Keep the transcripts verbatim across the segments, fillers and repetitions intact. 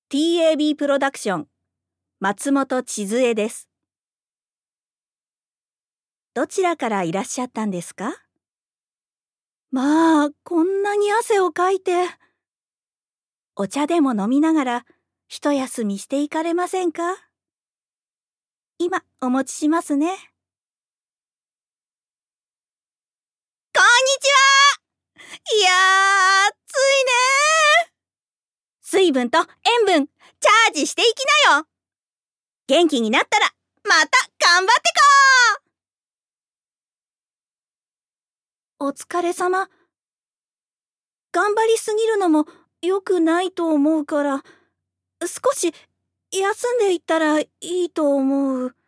ティーエービー プロダクション松本千鶴です。どちらからいらっしゃったんですか？まあ、こんなに汗をかいて。お茶でも飲みながら一休みしていかれませんか？今お持ちしますね。こんにちは。いやー、暑いねー。水分と塩分チャージしていきなよ。元気になったらまた頑張ってこう。お疲れ様。頑張りすぎるのも良くないと思うから、少し休んでいったらいいと思う。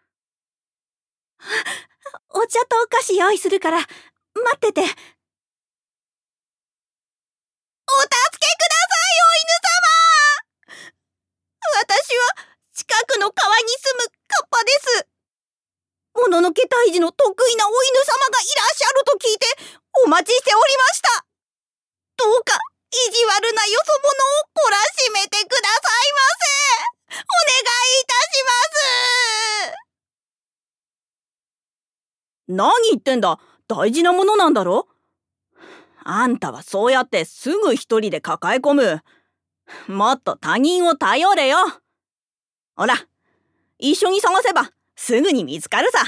お茶とお菓子用意するから待ってて。お助けください、お犬様。私は近くの川に住むカッパです。もののけ退治の得意なお犬様がいらっしゃると聞いてお待ちしておりました。どうか意地悪なよそ者を懲らしめてくださいませ。お願いいたします。何言ってんだ。大事なものなんだろ。あんたはそうやってすぐ一人で抱え込む。もっと他人を頼れよ。ほら、一緒に探せばすぐに見つかるさ。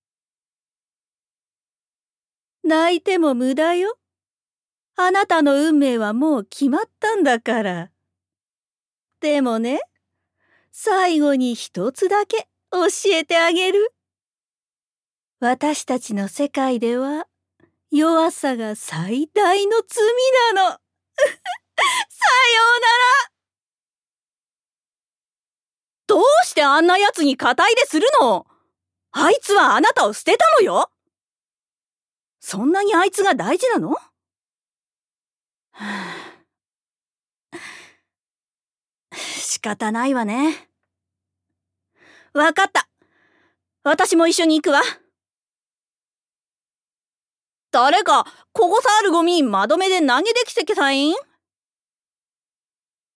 泣いても無駄よ。あなたの運命はもう決まったんだから。でもね、最後に一つだけ教えてあげる。私たちの世界では弱さが最大の罪なの。さようなら。どうしてあんな奴に肩入れするの？あいつはあなたを捨てたのよ。そんなにあいつが大事なの？仕方ないわね。わかった。私も一緒に行くわ。誰かここさあるゴミまとめで投げてきてけさいん？